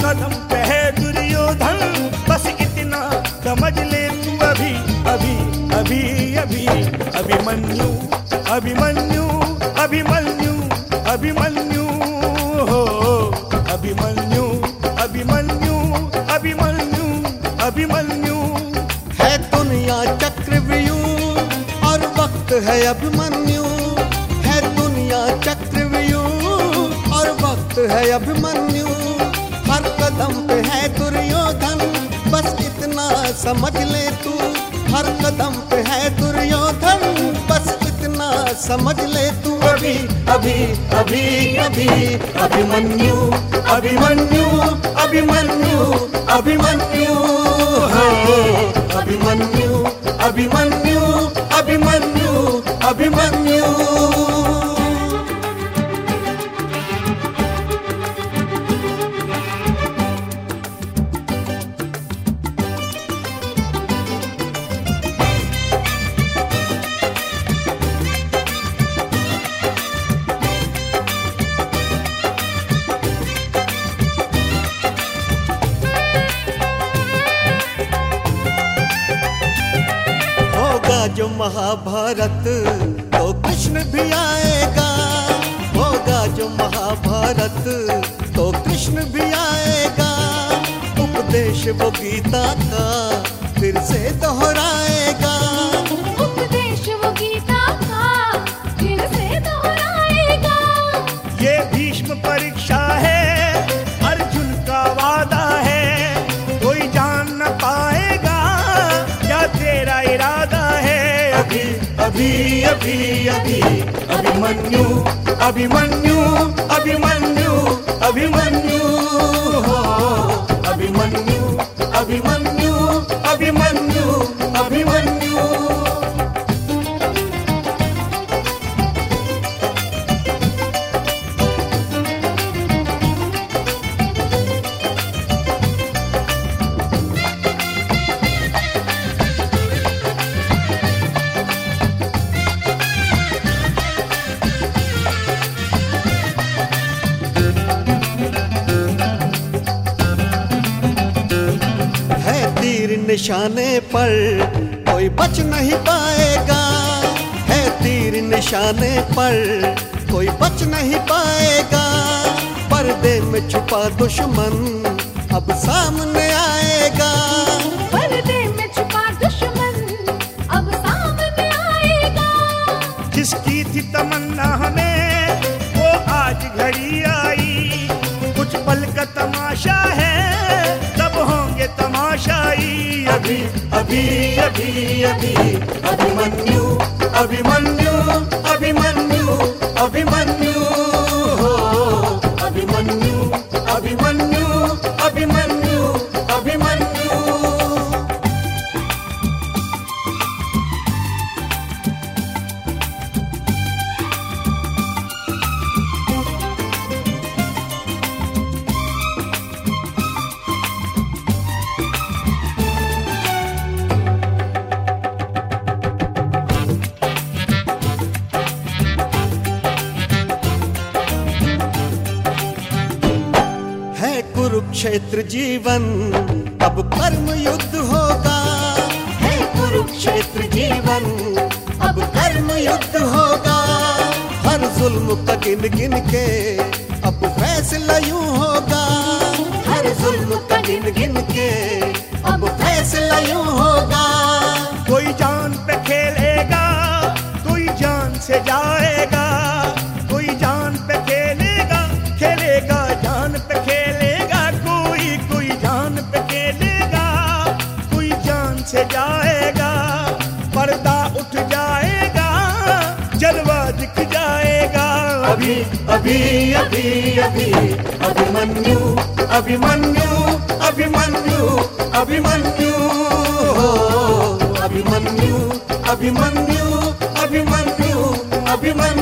कदम पे है दुर्योधन, बस इतना समझ ले तू अभी अभी अभी अभी। अभिमन्यु अभिमन्यु अभिमन्यु अभिमन्यु हो, अभिमन्यु अभिमन्यु अभिमन्यु अभिमन्यु। है दुनिया चक्रव्यूह और वक्त है अभिमन्यु, है दुनिया चक्रव्यूह और वक्त है अभिमन्यु। हर कदम पे है दुर्योधन, बस इतना समझ ले तू। हर कदम पे है दुर्योधन, बस इतना समझ ले तू अभी अभी अभी अभी। अभिमन्यु अभिमन्यु अभिमन्यु अभिमन्यु हो, अभिमन्यु अभिमन्यु अभिमन्यु अभिमन्यु। जो महाभारत तो कृष्ण भी आएगा, होगा जो महाभारत तो कृष्ण भी आएगा। उपदेश वो गीता का फिर से दोहराएगा, उपदेश वो गीता का फिर से दोहराएगा। ये भीष्म परीक्षा है, अर्जुन का वादा है, कोई जान न पाएगा क्या तेरा इरादा है। अभी अभी अभी अभिमन्यु अभिमन्यु अभिमन्यु अभिमन्यु हो, अभिमन्यु अभिमन्यु अभिमन्यु अभिमन्यु। निशाने पर कोई बच नहीं पाएगा, है तीर निशाने पर कोई बच नहीं पाएगा। पर्दे में छुपा दुश्मन अब सामने आएगा, पर्दे में छुपा दुश्मन अब सामने आएगा। जिसकी थी तमन्ना हमें वो आज घड़ी आई, कुछ पल का तमाशा है तब होंगे तमाशाई। अभी अभी अभी अभी अभिमन्यु अभिमन्यु अभिमन्यु अभिमन्यु हो, अभिमन्यु अभिमन्यु अभिमन्यु अभिमन्यु। कुरुक्षेत्र जीवन अब कर्म युद्ध होगा, है कुरुक्षेत्र जीवन अब कर्म युद्ध होगा। हर जुल्म का गिन गिन के अब फैसला यूं होगा, हर जुल्म का गिन गिन के अब फैसला यूं होगा। कोई जान पे खेलेगा, कोई जान से जाएगा, कोई जान पे खेलेगा, खेलेगा जान पे खेलेगा, कोई जान पे खेलेगा, कोई जान से जाएगा। पर्दा उठ जाएगा, जलवा दिख जाएगा। अभी अभी अभी अभी अभिमन्यु अभिमन्यु अभिमन्यु अभिमन्यु हो, अभिमन्यु अभिमन्यु अभिमन्यु अभिमन्यु।